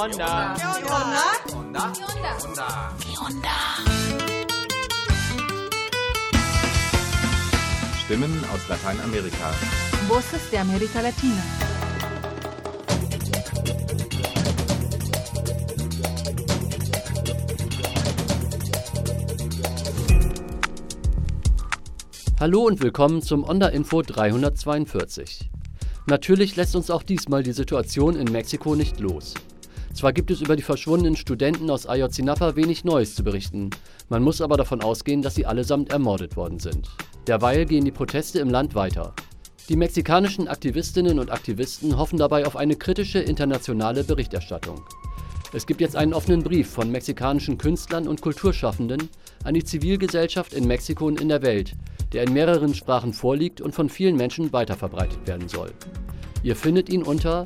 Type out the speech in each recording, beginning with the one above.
onda? Stimmen aus Lateinamerika. Voces de América Latina. Hallo und willkommen zum Onda Info 342. Natürlich lässt uns auch diesmal die Situation in Mexiko nicht los. Zwar gibt es über die verschwundenen Studenten aus Ayotzinapa wenig Neues zu berichten, man muss aber davon ausgehen, dass sie allesamt ermordet worden sind. Derweil gehen die Proteste im Land weiter. Die mexikanischen Aktivistinnen und Aktivisten hoffen dabei auf eine kritische internationale Berichterstattung. Es gibt jetzt einen offenen Brief von mexikanischen Künstlern und Kulturschaffenden an die Zivilgesellschaft in Mexiko und in der Welt, der in mehreren Sprachen vorliegt und von vielen Menschen weiterverbreitet werden soll. Ihr findet ihn unter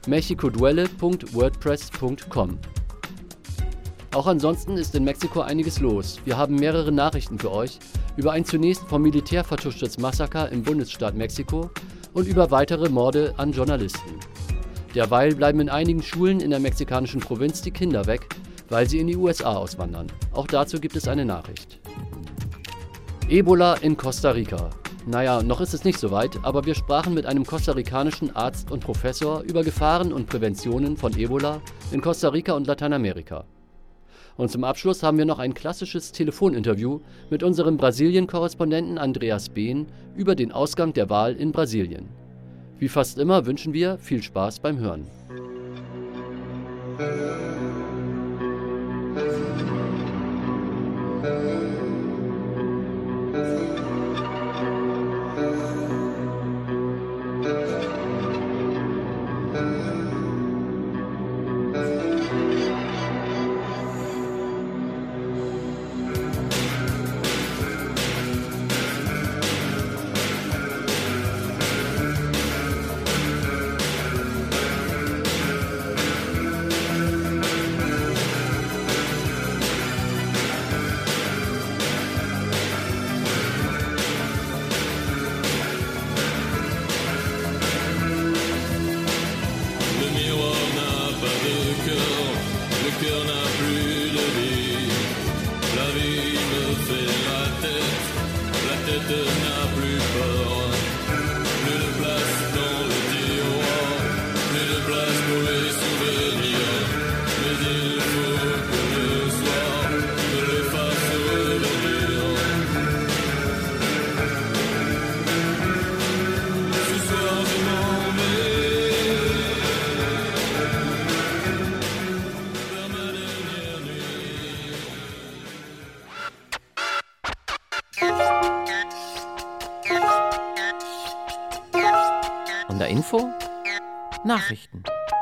mexicoduele.wordpress.com. Auch ansonsten ist in Mexiko einiges los. Wir haben mehrere Nachrichten für euch über ein zunächst vom Militär vertuschtes Massaker im Bundesstaat Mexiko und über weitere Morde an Journalisten. Derweil bleiben in einigen Schulen in der mexikanischen Provinz die Kinder weg, weil sie in die USA auswandern. Auch dazu gibt es eine Nachricht. Ebola in Costa Rica. Naja, noch ist es nicht so weit, aber wir sprachen mit einem kostarikanischen Arzt und Professor über Gefahren und Präventionen von Ebola in Costa Rica und Lateinamerika. Und zum Abschluss haben wir noch ein klassisches Telefoninterview mit unserem Brasilien-Korrespondenten Andreas Behn über den Ausgang der Wahl in Brasilien. Wie fast immer wünschen wir viel Spaß beim Hören. Onda Info Nachrichten.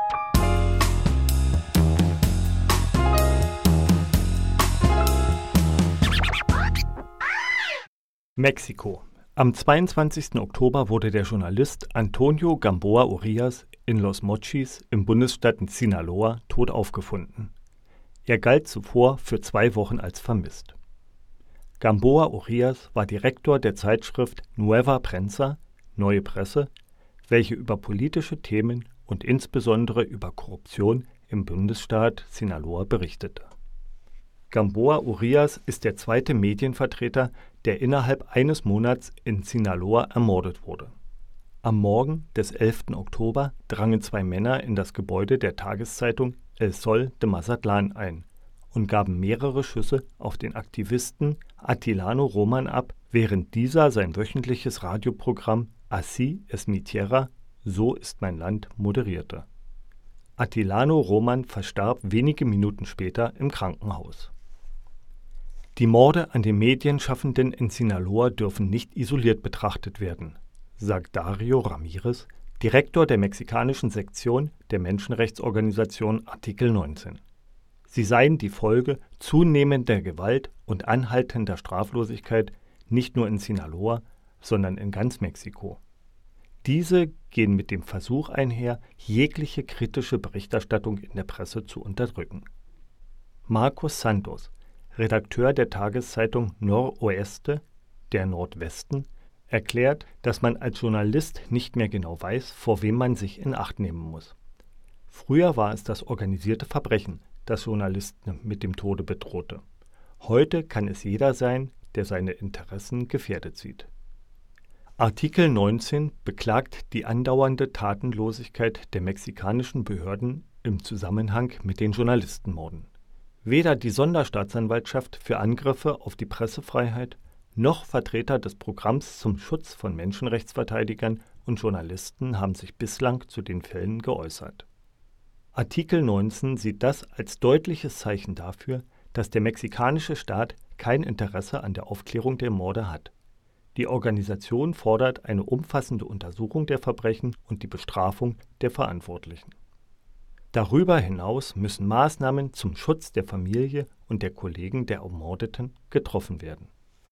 Mexiko. Am 22. Oktober wurde der Journalist Antonio Gamboa Urías in Los Mochis im Bundesstaat Sinaloa tot aufgefunden. Er galt zuvor für 2 Wochen als vermisst. Gamboa Urías war Direktor der Zeitschrift Nueva Prensa, Neue Presse, welche über politische Themen und insbesondere über Korruption im Bundesstaat Sinaloa berichtete. Gamboa Urías ist der zweite Medienvertreter, der innerhalb eines Monats in Sinaloa ermordet wurde. Am Morgen des 11. Oktober drangen 2 Männer in das Gebäude der Tageszeitung El Sol de Mazatlán ein und gaben mehrere Schüsse auf den Aktivisten Atilano Roman ab, während dieser sein wöchentliches Radioprogramm Así es mi tierra, so ist mein Land, moderierte. Atilano Roman verstarb wenige Minuten später im Krankenhaus. Die Morde an den Medienschaffenden in Sinaloa dürfen nicht isoliert betrachtet werden, sagt Dario Ramirez, Direktor der mexikanischen Sektion der Menschenrechtsorganisation Artikel 19. Sie seien die Folge zunehmender Gewalt und anhaltender Straflosigkeit nicht nur in Sinaloa, sondern in ganz Mexiko. Diese gehen mit dem Versuch einher, jegliche kritische Berichterstattung in der Presse zu unterdrücken. Marcos Santos, Redakteur der Tageszeitung Noroeste, der Nordwesten, erklärt, dass man als Journalist nicht mehr genau weiß, vor wem man sich in Acht nehmen muss. Früher war es das organisierte Verbrechen, das Journalisten mit dem Tode bedrohte. Heute kann es jeder sein, der seine Interessen gefährdet sieht. Artikel 19 beklagt die andauernde Tatenlosigkeit der mexikanischen Behörden im Zusammenhang mit den Journalistenmorden. Weder die Sonderstaatsanwaltschaft für Angriffe auf die Pressefreiheit noch Vertreter des Programms zum Schutz von Menschenrechtsverteidigern und Journalisten haben sich bislang zu den Fällen geäußert. Artikel 19 sieht das als deutliches Zeichen dafür, dass der mexikanische Staat kein Interesse an der Aufklärung der Morde hat. Die Organisation fordert eine umfassende Untersuchung der Verbrechen und die Bestrafung der Verantwortlichen. Darüber hinaus müssen Maßnahmen zum Schutz der Familie und der Kollegen der Ermordeten getroffen werden.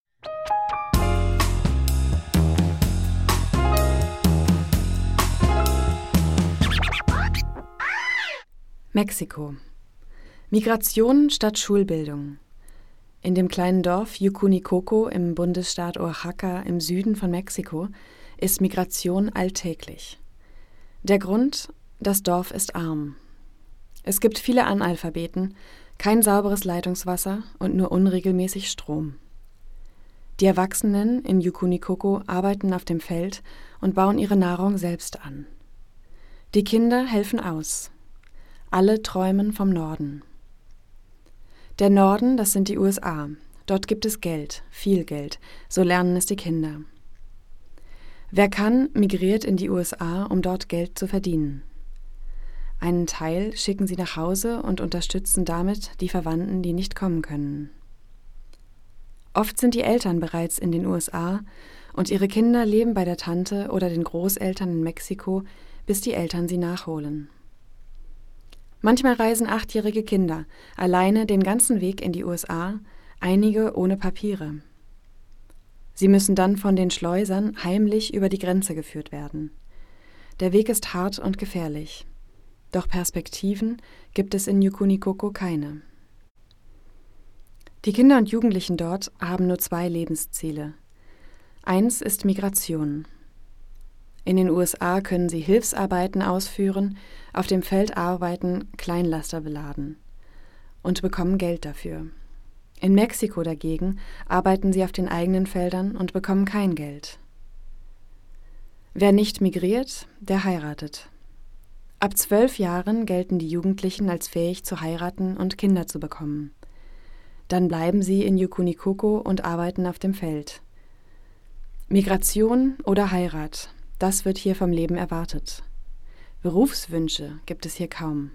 Mexiko. Migration statt Schulbildung. In dem kleinen Dorf Yucunicoco im Bundesstaat Oaxaca im Süden von Mexiko ist Migration alltäglich. Der Grund: das Dorf ist arm. Es gibt viele Analphabeten, kein sauberes Leitungswasser und nur unregelmäßig Strom. Die Erwachsenen in Yucunicoco arbeiten auf dem Feld und bauen ihre Nahrung selbst an. Die Kinder helfen aus. Alle träumen vom Norden. Der Norden, das sind die USA. Dort gibt es Geld, viel Geld, so lernen es die Kinder. Wer kann, migriert in die USA, um dort Geld zu verdienen. Einen Teil schicken sie nach Hause und unterstützen damit die Verwandten, die nicht kommen können. Oft sind die Eltern bereits in den USA und ihre Kinder leben bei der Tante oder den Großeltern in Mexiko, bis die Eltern sie nachholen. Manchmal reisen 8-jährige Kinder alleine den ganzen Weg in die USA, einige ohne Papiere. Sie müssen dann von den Schleusern heimlich über die Grenze geführt werden. Der Weg ist hart und gefährlich. Doch Perspektiven gibt es in Yucunicoco keine. Die Kinder und Jugendlichen dort haben nur 2 Lebensziele. Eins ist Migration. In den USA können sie Hilfsarbeiten ausführen, auf dem Feld arbeiten, Kleinlaster beladen und bekommen Geld dafür. In Mexiko dagegen arbeiten sie auf den eigenen Feldern und bekommen kein Geld. Wer nicht migriert, der heiratet. Ab 12 Jahren gelten die Jugendlichen als fähig zu heiraten und Kinder zu bekommen. Dann bleiben sie in Yucunicoco und arbeiten auf dem Feld. Migration oder Heirat, das wird hier vom Leben erwartet. Berufswünsche gibt es hier kaum.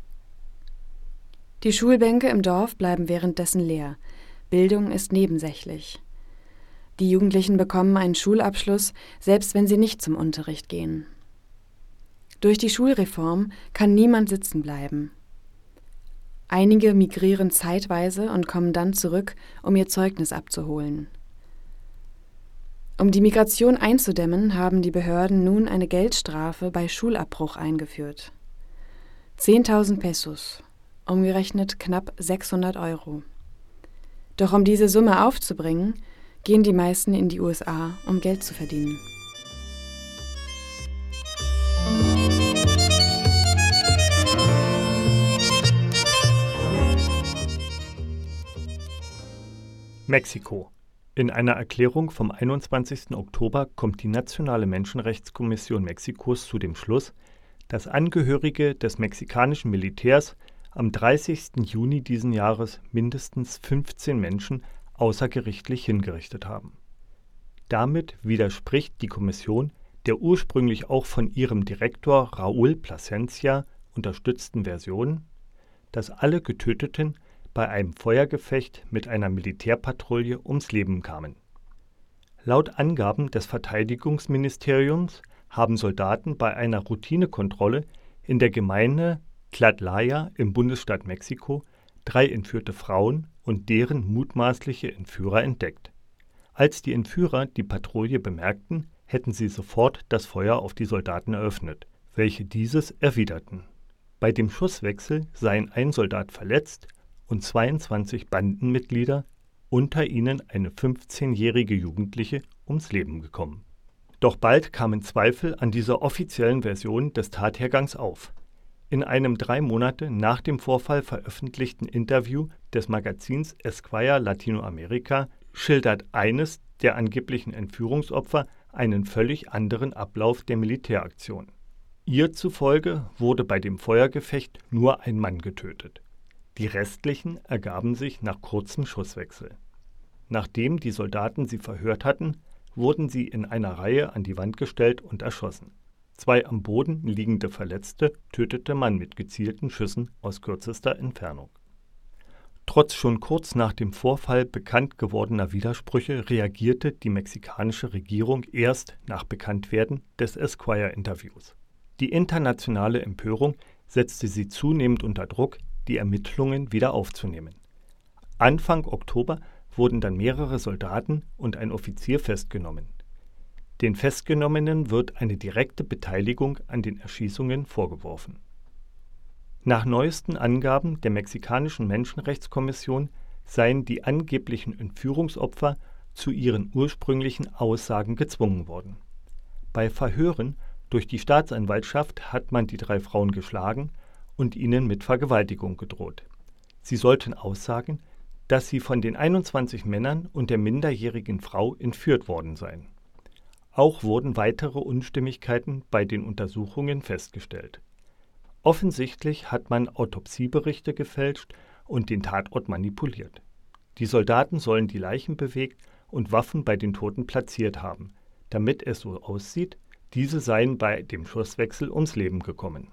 Die Schulbänke im Dorf bleiben währenddessen leer. Bildung ist nebensächlich. Die Jugendlichen bekommen einen Schulabschluss, selbst wenn sie nicht zum Unterricht gehen. Durch die Schulreform kann niemand sitzen bleiben. Einige migrieren zeitweise und kommen dann zurück, um ihr Zeugnis abzuholen. Um die Migration einzudämmen, haben die Behörden nun eine Geldstrafe bei Schulabbruch eingeführt. 10.000 Pesos, umgerechnet knapp 600 €. Doch um diese Summe aufzubringen, gehen die meisten in die USA, um Geld zu verdienen. Mexiko. In einer Erklärung vom 21. Oktober kommt die Nationale Menschenrechtskommission Mexikos zu dem Schluss, dass Angehörige des mexikanischen Militärs am 30. Juni diesen Jahres mindestens 15 Menschen außergerichtlich hingerichtet haben. Damit widerspricht die Kommission der ursprünglich auch von ihrem Direktor Raúl Plasencia unterstützten Version, dass alle Getöteten bei einem Feuergefecht mit einer Militärpatrouille ums Leben kamen. Laut Angaben des Verteidigungsministeriums haben Soldaten bei einer Routinekontrolle in der Gemeinde Tlatlaya im Bundesstaat Mexiko 3 entführte Frauen und deren mutmaßliche Entführer entdeckt. Als die Entführer die Patrouille bemerkten, hätten sie sofort das Feuer auf die Soldaten eröffnet, welche dieses erwiderten. Bei dem Schusswechsel seien ein Soldat verletzt und 22 Bandenmitglieder, unter ihnen eine 15-jährige Jugendliche, ums Leben gekommen. Doch bald kamen Zweifel an dieser offiziellen Version des Tathergangs auf. In einem 3 Monate nach dem Vorfall veröffentlichten Interview des Magazins Esquire Latinoamerica schildert eines der angeblichen Entführungsopfer einen völlig anderen Ablauf der Militäraktion. Ihr zufolge wurde bei dem Feuergefecht nur ein Mann getötet. Die restlichen ergaben sich nach kurzem Schusswechsel. Nachdem die Soldaten sie verhört hatten, wurden sie in einer Reihe an die Wand gestellt und erschossen. 2 am Boden liegende Verletzte tötete man mit gezielten Schüssen aus kürzester Entfernung. Trotz schon kurz nach dem Vorfall bekannt gewordener Widersprüche reagierte die mexikanische Regierung erst nach Bekanntwerden des Esquire-Interviews. Die internationale Empörung setzte sie zunehmend unter Druck, die Ermittlungen wieder aufzunehmen. Anfang Oktober wurden dann mehrere Soldaten und ein Offizier festgenommen. Den Festgenommenen wird eine direkte Beteiligung an den Erschießungen vorgeworfen. Nach neuesten Angaben der mexikanischen Menschenrechtskommission seien die angeblichen Entführungsopfer zu ihren ursprünglichen Aussagen gezwungen worden. Bei Verhören durch die Staatsanwaltschaft hat man die 3 Frauen geschlagen und ihnen mit Vergewaltigung gedroht. Sie sollten aussagen, dass sie von den 21 Männern und der minderjährigen Frau entführt worden seien. Auch wurden weitere Unstimmigkeiten bei den Untersuchungen festgestellt. Offensichtlich hat man Autopsieberichte gefälscht und den Tatort manipuliert. Die Soldaten sollen die Leichen bewegt und Waffen bei den Toten platziert haben, damit es so aussieht, diese seien bei dem Schusswechsel ums Leben gekommen.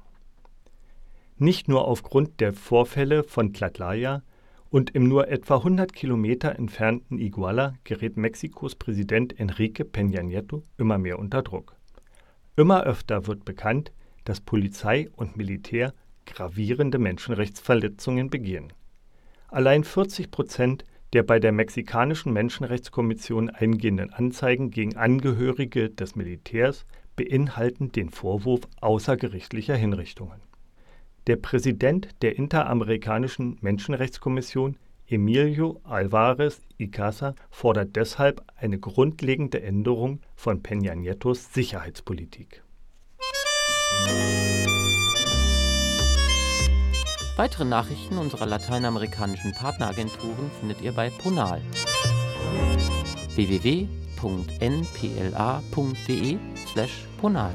Nicht nur aufgrund der Vorfälle von Tlatlaya und im nur etwa 100 Kilometer entfernten Iguala gerät Mexikos Präsident Enrique Peña Nieto immer mehr unter Druck. Immer öfter wird bekannt, dass Polizei und Militär gravierende Menschenrechtsverletzungen begehen. Allein 40% der bei der mexikanischen Menschenrechtskommission eingehenden Anzeigen gegen Angehörige des Militärs beinhalten den Vorwurf außergerichtlicher Hinrichtungen. Der Präsident der Interamerikanischen Menschenrechtskommission, Emilio Álvarez y Casa, fordert deshalb eine grundlegende Änderung von Peña Nietos Sicherheitspolitik. Weitere Nachrichten unserer lateinamerikanischen Partneragenturen findet ihr bei Ponal. www.npla.de/Ponal.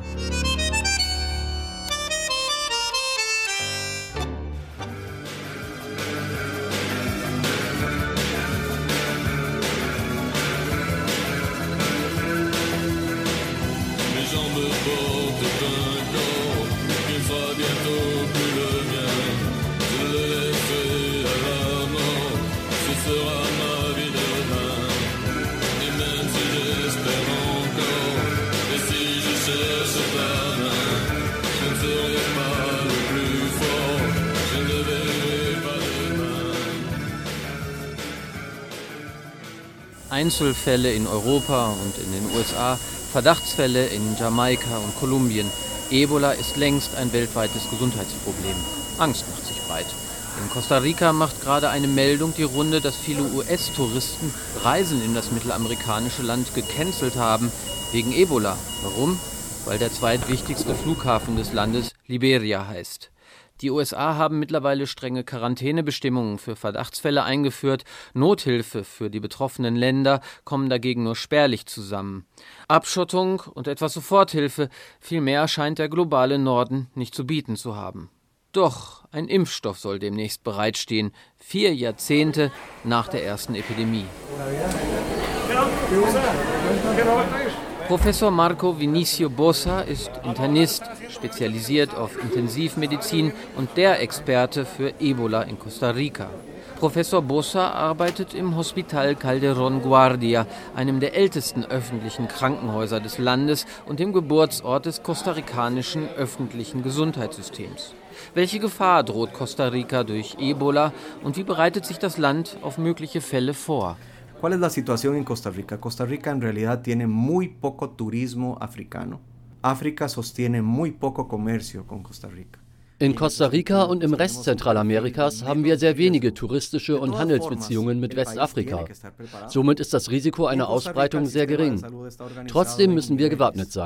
Einzelfälle in Europa und in den USA, Verdachtsfälle in Jamaika und Kolumbien. Ebola ist längst ein weltweites Gesundheitsproblem. Angst macht sich breit. In Costa Rica macht gerade eine Meldung die Runde, dass viele US-Touristen Reisen in das mittelamerikanische Land gecancelt haben wegen Ebola. Warum? Weil der zweitwichtigste Flughafen des Landes Liberia heißt. Die USA haben mittlerweile strenge Quarantänebestimmungen für Verdachtsfälle eingeführt. Nothilfe für die betroffenen Länder kommen dagegen nur spärlich zusammen. Abschottung und etwas Soforthilfe, viel mehr scheint der globale Norden nicht zu bieten zu haben. Doch ein Impfstoff soll demnächst bereitstehen, 4 Jahrzehnte nach der ersten Epidemie. Professor Marco Vinicio Bossa ist Internist, spezialisiert auf Intensivmedizin und der Experte für Ebola in Costa Rica. Professor Bossa arbeitet im Hospital Calderón Guardia, einem der ältesten öffentlichen Krankenhäuser des Landes und dem Geburtsort des kostarikanischen öffentlichen Gesundheitssystems. Welche Gefahr droht Costa Rica durch Ebola und wie bereitet sich das Land auf mögliche Fälle vor? ¿Cuál es la situación en Costa Rica? Costa Rica en realidad tiene muy poco turismo africano. África sostiene muy poco comercio con Costa Rica. In Costa Rica und im Rest Zentralamerikas haben wir sehr wenige touristische und Handelsbeziehungen mit Westafrika. Somit ist das Risiko einer Ausbreitung sehr gering. Trotzdem müssen wir gewappnet sein.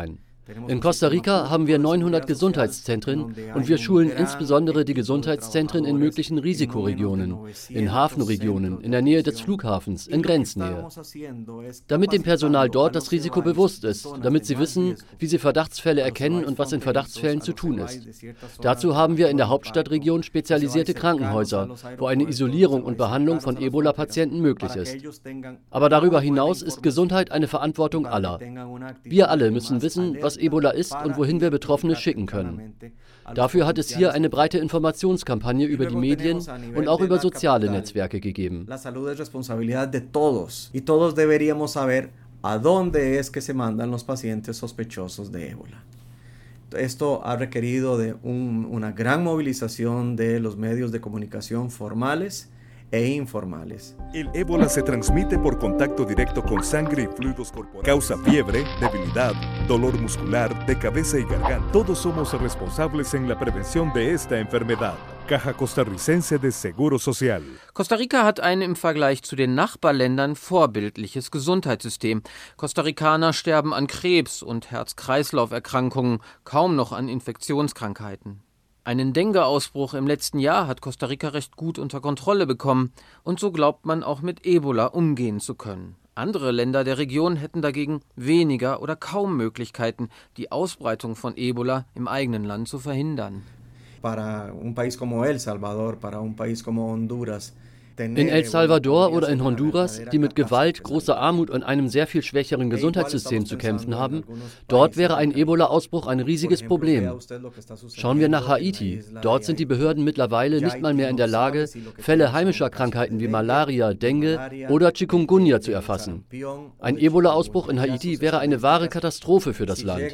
In Costa Rica haben wir 900 Gesundheitszentren und wir schulen insbesondere die Gesundheitszentren in möglichen Risikoregionen, in Hafenregionen, in der Nähe des Flughafens, in Grenznähe. Damit dem Personal dort das Risiko bewusst ist, damit sie wissen, wie sie Verdachtsfälle erkennen und was in Verdachtsfällen zu tun ist. Dazu haben wir in der Hauptstadtregion spezialisierte Krankenhäuser, wo eine Isolierung und Behandlung von Ebola-Patienten möglich ist. Aber darüber hinaus ist Gesundheit eine Verantwortung aller. Wir alle müssen wissen, was Ebola ist und wohin wir Betroffene schicken können. Dafür hat es hier eine breite Informationskampagne über die Medien und auch über soziale Netzwerke gegeben. La salud es responsabilidad de todos y todos deberíamos saber a dónde es que se mandan los pacientes sospechosos de ébola. Esto ha requerido de una gran movilización de los medios de comunicación formales e informales. El ébola se transmite por contacto directo con sangre y fluidos corporales. Causa fiebre, debilidad, dolor muscular, de cabeza y garganta. Todos somos responsables en la prevención de esta enfermedad. Caja Costarricense de Seguro Social. Costa Rica hat ein im Vergleich zu den Nachbarländern vorbildliches Gesundheitssystem. Costa Ricaner sterben an Krebs und Herz-Kreislauf-Erkrankungen, kaum noch an Infektionskrankheiten. Einen Dengue-Ausbruch im letzten Jahr hat Costa Rica recht gut unter Kontrolle bekommen und so glaubt man auch mit Ebola umgehen zu können. Andere Länder der Region hätten dagegen weniger oder kaum Möglichkeiten, die Ausbreitung von Ebola im eigenen Land zu verhindern. Para un país como El Salvador, para un país como Honduras. In El Salvador oder in Honduras, die mit Gewalt, großer Armut und einem sehr viel schwächeren Gesundheitssystem zu kämpfen haben, dort wäre ein Ebola-Ausbruch ein riesiges Problem. Schauen wir nach Haiti. Dort sind die Behörden mittlerweile nicht mal mehr in der Lage, Fälle heimischer Krankheiten wie Malaria, Dengue oder Chikungunya zu erfassen. Ein Ebola-Ausbruch in Haiti wäre eine wahre Katastrophe für das Land.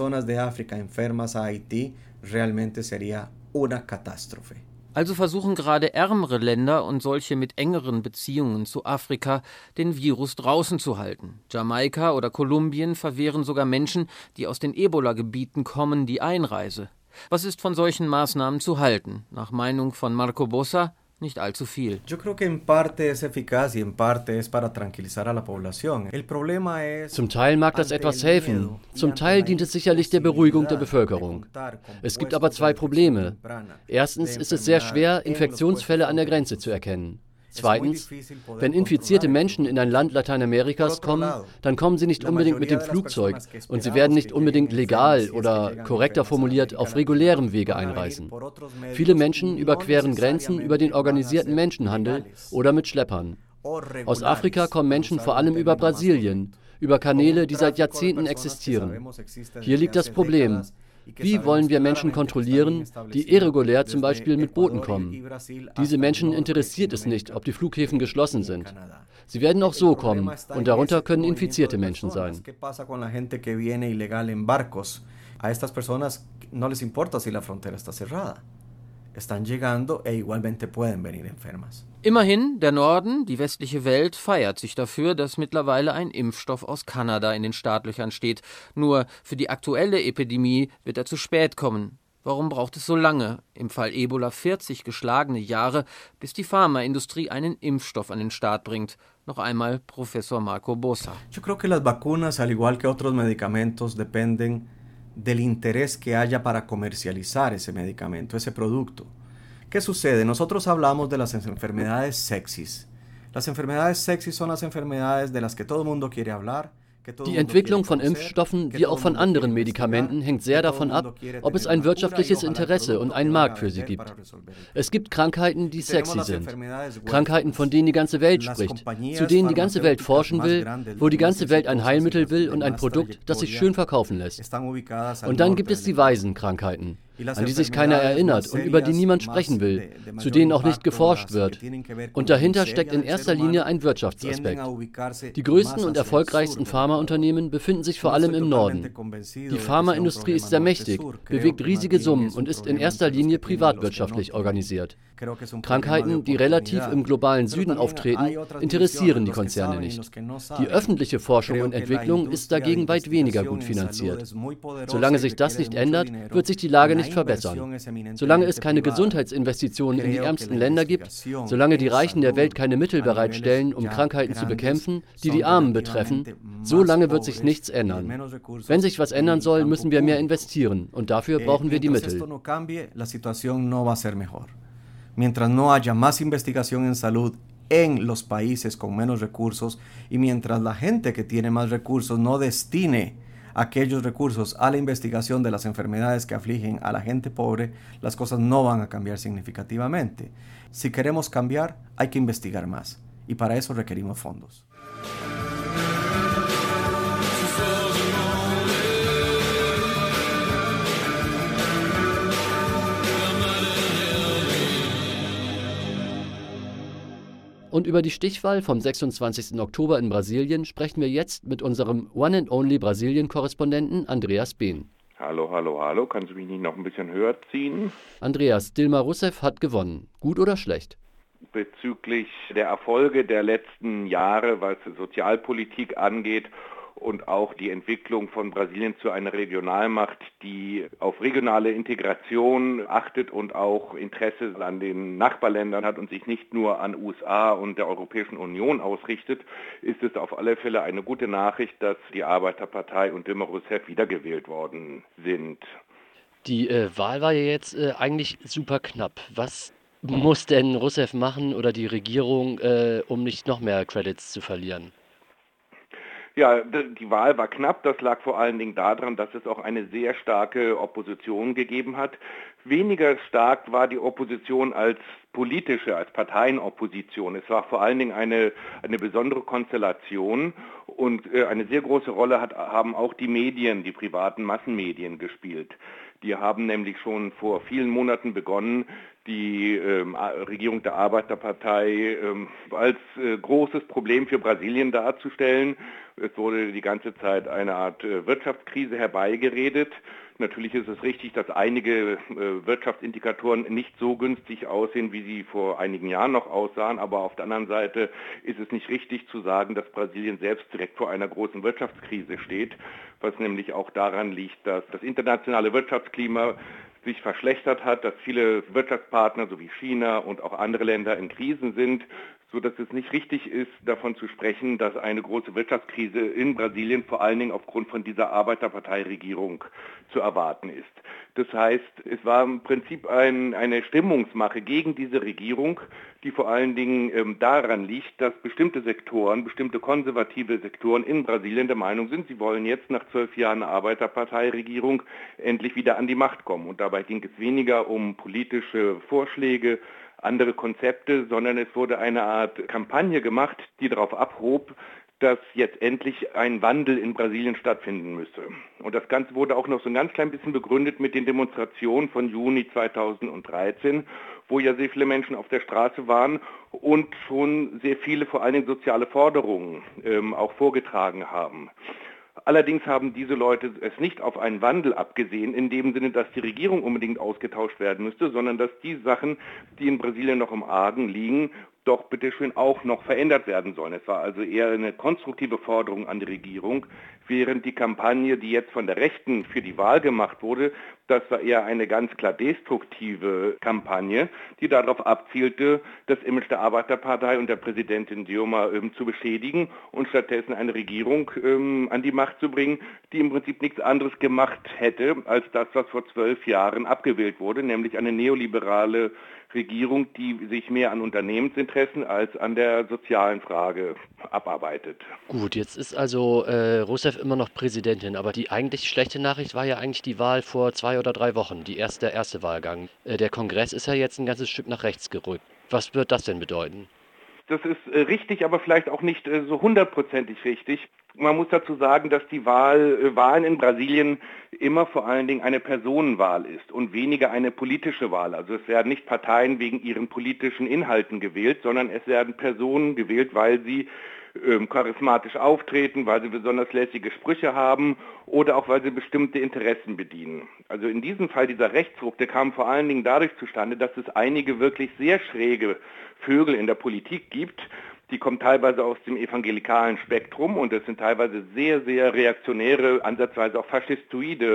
Also versuchen gerade ärmere Länder und solche mit engeren Beziehungen zu Afrika, den Virus draußen zu halten. Jamaika oder Kolumbien verwehren sogar Menschen, die aus den Ebola-Gebieten kommen, die Einreise. Was ist von solchen Maßnahmen zu halten? Nach Meinung von Marco Bossa nicht allzu viel. Zum Teil mag das etwas helfen, zum Teil dient es sicherlich der Beruhigung der Bevölkerung. Es gibt aber zwei Probleme. Erstens ist es sehr schwer, Infektionsfälle an der Grenze zu erkennen. Zweitens, wenn infizierte Menschen in ein Land Lateinamerikas kommen, dann kommen sie nicht unbedingt mit dem Flugzeug und sie werden nicht unbedingt legal oder, korrekter formuliert, auf regulärem Wege einreisen. Viele Menschen überqueren Grenzen über den organisierten Menschenhandel oder mit Schleppern. Aus Afrika kommen Menschen vor allem über Brasilien, über Kanäle, die seit Jahrzehnten existieren. Hier liegt das Problem. Wie wollen wir Menschen kontrollieren, die irregulär zum Beispiel mit Booten kommen? Diese Menschen interessiert es nicht, ob die Flughäfen geschlossen sind. Sie werden auch so kommen und darunter können infizierte Menschen sein. Immerhin, der Norden, die westliche Welt, feiert sich dafür, dass mittlerweile ein Impfstoff aus Kanada in den Startlöchern steht. Nur für die aktuelle Epidemie wird er zu spät kommen. Warum braucht es so lange, im Fall Ebola 40 geschlagene Jahre, bis die Pharmaindustrie einen Impfstoff an den Start bringt? Noch einmal Professor Marco Bossa. Yo creo que las vacunas, al igual que otros medicamentos, dependen del interés que haya para comercializar ese medicamento, ese producto. ¿Qué sucede? Nosotros hablamos de las enfermedades sexys. Las enfermedades sexys son las enfermedades de las que todo el mundo quiere hablar. Die Entwicklung von Impfstoffen wie auch von anderen Medikamenten hängt sehr davon ab, ob es ein wirtschaftliches Interesse und einen Markt für sie gibt. Es gibt Krankheiten, die sexy sind. Krankheiten, von denen die ganze Welt spricht, zu denen die ganze Welt forschen will, wo die ganze Welt ein Heilmittel will und ein Produkt, das sich schön verkaufen lässt. Und dann gibt es die Waisenkrankheiten, an die sich keiner erinnert und über die niemand sprechen will, zu denen auch nicht geforscht wird. Und dahinter steckt in erster Linie ein Wirtschaftsaspekt. Die größten und erfolgreichsten Pharmaunternehmen befinden sich vor allem im Norden. Die Pharmaindustrie ist sehr mächtig, bewegt riesige Summen und ist in erster Linie privatwirtschaftlich organisiert. Krankheiten, die relativ im globalen Süden auftreten, interessieren die Konzerne nicht. Die öffentliche Forschung und Entwicklung ist dagegen weit weniger gut finanziert. Solange sich das nicht ändert, wird sich die Lage nicht nicht verbessern. Solange es keine Gesundheitsinvestitionen in die ärmsten Länder gibt, solange die Reichen der Welt keine Mittel bereitstellen, um Krankheiten zu bekämpfen, die die Armen betreffen, so lange wird sich nichts ändern. Wenn sich was ändern soll, müssen wir mehr investieren und dafür brauchen wir die Mittel. Mientras no haya más investigación en salud en los países con menos recursos y mientras la gente que tiene más recursos no destine aquellos recursos a la investigación de las enfermedades que afligen a la gente pobre, las cosas no van a cambiar significativamente. Si queremos cambiar, hay que investigar más y para eso requerimos fondos. Und über die Stichwahl vom 26. Oktober in Brasilien sprechen wir jetzt mit unserem One-and-Only Brasilien-Korrespondenten Andreas Behn. Hallo, hallo, hallo. Kannst du mich nicht noch ein bisschen höher ziehen? Andreas, Dilma Rousseff hat gewonnen. Gut oder schlecht? Bezüglich der Erfolge der letzten Jahre, was Sozialpolitik angeht und auch die Entwicklung von Brasilien zu einer Regionalmacht, die auf regionale Integration achtet und auch Interesse an den Nachbarländern hat und sich nicht nur an USA und der Europäischen Union ausrichtet, ist es auf alle Fälle eine gute Nachricht, dass die Arbeiterpartei und Dilma Rousseff wiedergewählt worden sind. Die Wahl war ja jetzt eigentlich super knapp. Was muss denn Rousseff machen oder die Regierung, um nicht noch mehr Credits zu verlieren? Ja, die Wahl war knapp. Das lag vor allen Dingen daran, dass es auch eine sehr starke Opposition gegeben hat. Weniger stark war die Opposition als politische, als Parteienopposition. Es war vor allen Dingen eine besondere Konstellation und eine sehr große Rolle haben auch die Medien, die privaten Massenmedien gespielt. Die haben nämlich schon vor vielen Monaten begonnen, die Regierung der Arbeiterpartei als großes Problem für Brasilien darzustellen. Es wurde die ganze Zeit eine Art Wirtschaftskrise herbeigeredet. Natürlich ist es richtig, dass einige Wirtschaftsindikatoren nicht so günstig aussehen, wie sie vor einigen Jahren noch aussahen. Aber auf der anderen Seite ist es nicht richtig zu sagen, dass Brasilien selbst direkt vor einer großen Wirtschaftskrise steht, was nämlich auch daran liegt, dass das internationale Wirtschaftsklima sich verschlechtert hat, dass viele Wirtschaftspartner sowie China und auch andere Länder in Krisen sind, sodass es nicht richtig ist, davon zu sprechen, dass eine große Wirtschaftskrise in Brasilien vor allen Dingen aufgrund von dieser Arbeiterparteiregierung zu erwarten ist. Das heißt, es war im Prinzip eine Stimmungsmache gegen diese Regierung, die vor allen Dingen daran liegt, dass bestimmte Sektoren, bestimmte konservative Sektoren in Brasilien der Meinung sind, sie wollen jetzt nach 12 Jahren Arbeiterparteiregierung endlich wieder an die Macht kommen. Und dabei ging es weniger um politische Vorschläge, andere Konzepte, sondern es wurde eine Art Kampagne gemacht, die darauf abhob, dass jetzt endlich ein Wandel in Brasilien stattfinden müsse. Und das Ganze wurde auch noch so ein ganz klein bisschen begründet mit den Demonstrationen von Juni 2013, wo ja sehr viele Menschen auf der Straße waren und schon sehr viele, vor allen Dingen soziale Forderungen auch vorgetragen haben. Allerdings haben diese Leute es nicht auf einen Wandel abgesehen, in dem Sinne, dass die Regierung unbedingt ausgetauscht werden müsste, sondern dass die Sachen, die in Brasilien noch im Argen liegen, doch bitteschön auch noch verändert werden sollen. Es war also eher eine konstruktive Forderung an die Regierung, während die Kampagne, die jetzt von der Rechten für die Wahl gemacht wurde, das war eher eine ganz klar destruktive Kampagne, die darauf abzielte, das Image der Arbeiterpartei und der Präsidentin Dilma zu beschädigen und stattdessen eine Regierung an die Macht zu bringen, die im Prinzip nichts anderes gemacht hätte, als das, was vor 12 Jahren abgewählt wurde, nämlich eine neoliberale Regierung, die sich mehr an Unternehmensinteressen als an der sozialen Frage abarbeitet. Gut, jetzt ist also Rousseff immer noch Präsidentin, aber die eigentlich schlechte Nachricht war ja eigentlich die Wahl vor 2 oder 3 Wochen, der erste Wahlgang. Der Kongress ist ja jetzt ein ganzes Stück nach rechts gerückt. Was wird das denn bedeuten? Das ist richtig, aber vielleicht auch nicht so 100%ig richtig. Man muss dazu sagen, dass die Wahlen in Brasilien immer vor allen Dingen eine Personenwahl ist und weniger eine politische Wahl. Also es werden nicht Parteien wegen ihren politischen Inhalten gewählt, sondern es werden Personen gewählt, weil sie charismatisch auftreten, weil sie besonders lässige Sprüche haben oder auch weil sie bestimmte Interessen bedienen. Also in diesem Fall dieser Rechtsruck, der kam vor allen Dingen dadurch zustande, dass es einige wirklich sehr schräge Vögel in der Politik gibt. Die kommen teilweise aus dem evangelikalen Spektrum und es sind teilweise sehr, sehr reaktionäre, ansatzweise auch faschistoide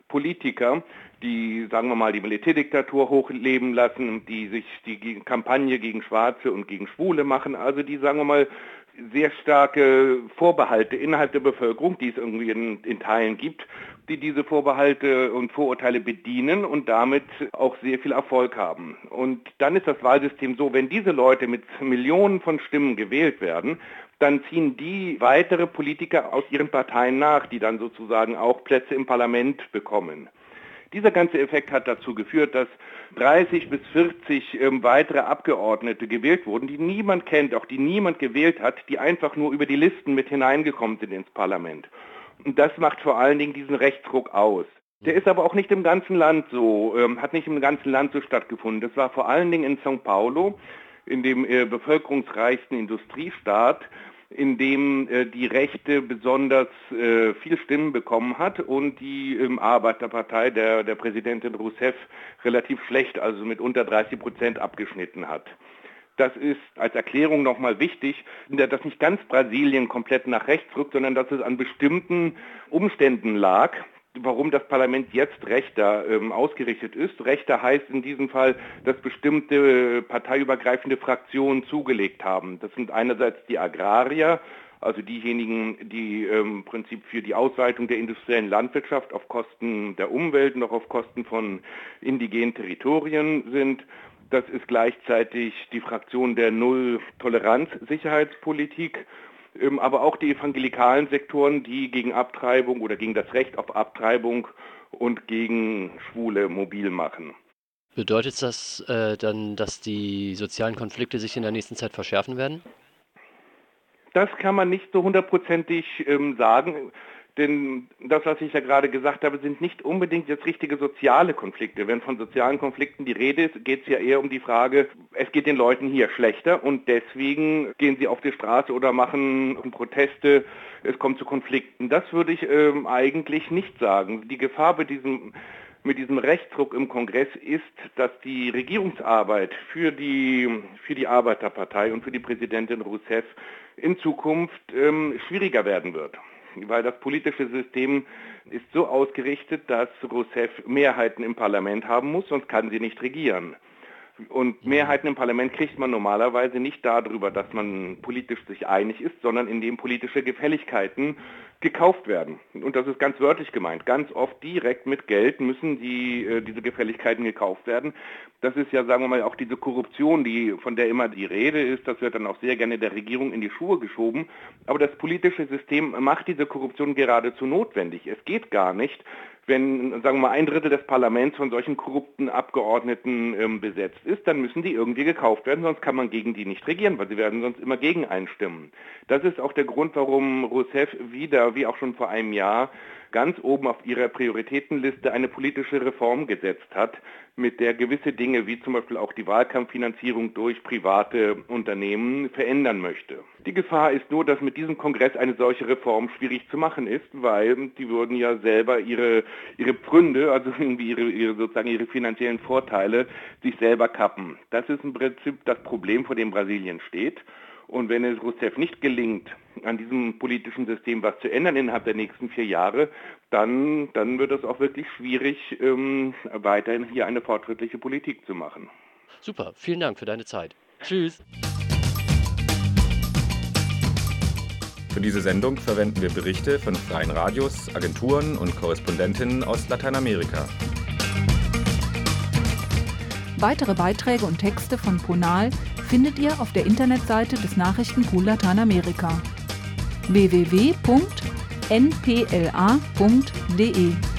Politiker, die, sagen wir mal, die Militärdiktatur hochleben lassen, die sich die Kampagne gegen Schwarze und gegen Schwule machen, also die, sagen wir mal, sehr starke Vorbehalte innerhalb der Bevölkerung, die es irgendwie in Teilen gibt, die diese Vorbehalte und Vorurteile bedienen und damit auch sehr viel Erfolg haben. Und dann ist das Wahlsystem so, wenn diese Leute mit Millionen von Stimmen gewählt werden, dann ziehen die weitere Politiker aus ihren Parteien nach, die dann sozusagen auch Plätze im Parlament bekommen. Dieser ganze Effekt hat dazu geführt, dass 30 bis 40 weitere Abgeordnete gewählt wurden, die niemand kennt, auch die niemand gewählt hat, die einfach nur über die Listen mit hineingekommen sind ins Parlament. Und das macht vor allen Dingen diesen Rechtsruck aus. Der ist aber auch nicht im ganzen Land so, hat nicht im ganzen Land so stattgefunden. Das war vor allen Dingen in São Paulo, in dem bevölkerungsreichsten Industriestaat, in dem die Rechte besonders viel Stimmen bekommen hat und die Arbeiterpartei der Präsidentin Rousseff relativ schlecht, also mit unter 30% abgeschnitten hat. Das ist als Erklärung nochmal wichtig, dass nicht ganz Brasilien komplett nach rechts rückt, sondern dass es an bestimmten Umständen lag, warum das Parlament jetzt rechter ausgerichtet ist. Rechter heißt in diesem Fall, dass bestimmte parteiübergreifende Fraktionen zugelegt haben. Das sind einerseits die Agrarier, also diejenigen, die im Prinzip für die Ausweitung der industriellen Landwirtschaft auf Kosten der Umwelt und auch auf Kosten von indigenen Territorien sind. Das ist gleichzeitig die Fraktion der Null-Toleranz-Sicherheitspolitik, aber auch die evangelikalen Sektoren, die gegen Abtreibung oder gegen das Recht auf Abtreibung und gegen Schwule mobil machen. Bedeutet das dann, dass die sozialen Konflikte sich in der nächsten Zeit verschärfen werden? Das kann man nicht so hundertprozentig sagen, denn das, was ich ja gerade gesagt habe, sind nicht unbedingt jetzt richtige soziale Konflikte. Wenn von sozialen Konflikten die Rede ist, geht es ja eher um die Frage, es geht den Leuten hier schlechter und deswegen gehen sie auf die Straße oder machen Proteste, es kommt zu Konflikten. Das würde ich eigentlich nicht sagen. Die Gefahr mit diesem Rechtsruck im Kongress ist, dass die Regierungsarbeit für die Arbeiterpartei und für die Präsidentin Rousseff in Zukunft schwieriger werden wird. Weil das politische System ist so ausgerichtet, dass Rousseff Mehrheiten im Parlament haben muss, sonst kann sie nicht regieren. Und Mehrheiten im Parlament kriegt man normalerweise nicht darüber, dass man politisch sich einig ist, sondern indem politische Gefälligkeiten gekauft werden. Und das ist ganz wörtlich gemeint. Ganz oft direkt mit Geld müssen diese Gefälligkeiten gekauft werden. Das ist ja, sagen wir mal, auch diese Korruption, von der immer die Rede ist. Das wird dann auch sehr gerne der Regierung in die Schuhe geschoben. Aber das politische System macht diese Korruption geradezu notwendig. Es geht gar nicht, wenn, sagen wir mal, 1/3 des Parlaments von solchen korrupten Abgeordneten besetzt ist, dann müssen die irgendwie gekauft werden, sonst kann man gegen die nicht regieren, weil sie werden sonst immer gegen einstimmen. Das ist auch der Grund, warum Rousseff wieder, wie auch schon vor einem Jahr, ganz oben auf ihrer Prioritätenliste eine politische Reform gesetzt hat, mit der gewisse Dinge, wie zum Beispiel auch die Wahlkampffinanzierung durch private Unternehmen, verändern möchte. Die Gefahr ist nur, dass mit diesem Kongress eine solche Reform schwierig zu machen ist, weil die würden ja selber ihre Pfründe, also irgendwie ihre finanziellen Vorteile, sich selber kappen. Das ist im Prinzip das Problem, vor dem Brasilien steht. Und wenn es Rousseff nicht gelingt, an diesem politischen System was zu ändern innerhalb der nächsten 4 Jahre, dann wird es auch wirklich schwierig, weiterhin hier eine fortschrittliche Politik zu machen. Super, vielen Dank für deine Zeit. Tschüss. Für diese Sendung verwenden wir Berichte von freien Radios, Agenturen und Korrespondentinnen aus Lateinamerika. Weitere Beiträge und Texte von Ponal findet ihr auf der Internetseite des Nachrichtenpool Lateinamerika www.npla.de.